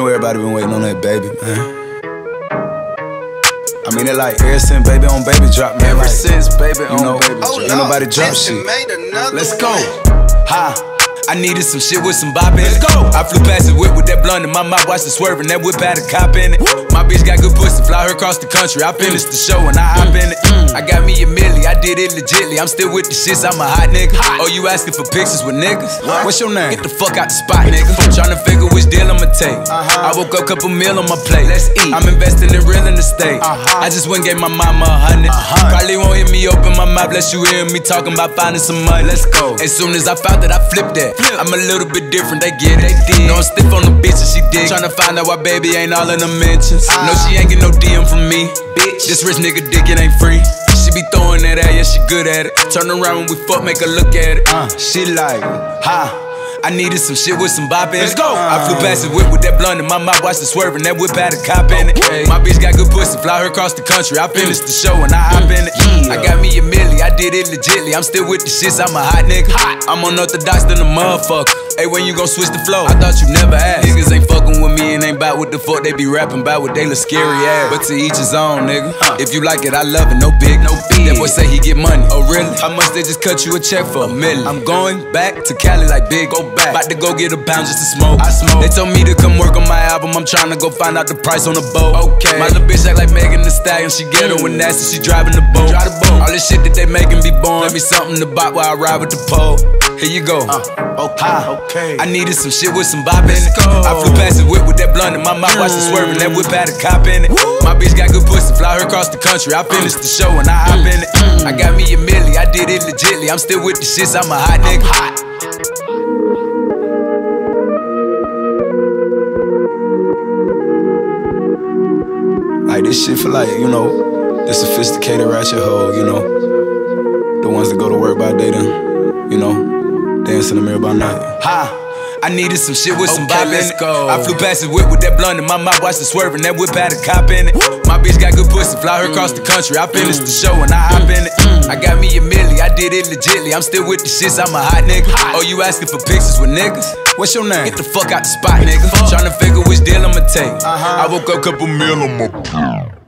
know everybody been waiting on that baby, man. I mean, it like ever since baby on baby drop, man. Ever like, since baby on baby drop. Ain't nobody drop shit. Let's go. Ha. I needed some shit with some bop in it. Let's go. I flew past the whip with that blunt in my mouth, watched it swerving. That whip had a cop in it. My bitch got good pussy, fly her across the country. I finished the show and I hop in it. I got me a milli, I did it legitly. I'm still with the shits, I'm a hot nigga. Oh, you asking for pictures with niggas? What's your name? Get the fuck out the spot, nigga. Tryna figure which deal I'ma take. I woke up, couple meal on my plate. Let's eat. I'm investing in real estate. I just went and gave my mama 100. Probably won't hear me open my mouth, bless you hear me talking about finding some money. Let's go. As soon as I found that, I flipped that. I'm a little bit different, they get it. No, I'm stiff on the bitch and she dig. Tryna find out why baby ain't all in the mentions. No, she ain't get no DM from me. Bitch, this rich nigga dick, it ain't free. She be throwing that at, yeah, she good at it. Turn around when we fuck, make her look at it. She like, ha. I needed some shit with some bop in it. Let's go. I flew past the whip with that blunt in my mouth, watched it swerving. That whip had a cop in it. My bitch got good pussy, fly her across the country. I finished the show and I hop in it. I got me a milli, I did it legitly. I'm still with the shits, I'm a hot nigga. I'm unorthodox than a motherfucker. Hey, when you gon' switch the flow? I thought you never asked. Niggas ain't fucking with me and ain't bout what the fuck they be rapping about, what they look scary ass. But to each his own, nigga. If you like it, I love it, no big, no big. That boy say he get money. Oh really? How much they just cut you a check for? $1 million. I'm going back to Cali like big, go back. About to go get a pound just to smoke. I smoke. They told me to come work on my album. I'm tryna go find out the price on the boat. Okay. My little bitch act like Megan Thee Stallion. She ghetto and nasty. She driving the boat. All this shit that they making be born. Let me something to bop while I ride with the pole. Here you go. Okay. I needed some shit with some bop in it. I flew past the whip with that blunt in my mouth, watched it swerving. That whip had a cop in it. My bitch got good pussy, fly her across the country. I finished the show and I hop in it. I got me a milli, I did it legitly. I'm still with the shits, I'm a hot nigga. Like this shit for like, you know, the sophisticated ratchet hoe, you know. The ones that go to work by day then, you know, dance in the mirror by night. Ha! I needed some shit with some bop in it. I flew past the whip with that blunt in my mouth, watched it swerving. That whip had a cop in it. My bitch got good pussy, fly her across the country. I finished the show and I hop in it. I got me a milli, I did it legitly. I'm still with the shits, I'm a hot nigga. Oh, you asking for pictures with niggas? What's your name? Get the fuck out the spot, nigga. Tryna figure which deal I'ma take. I woke up, couple meal on my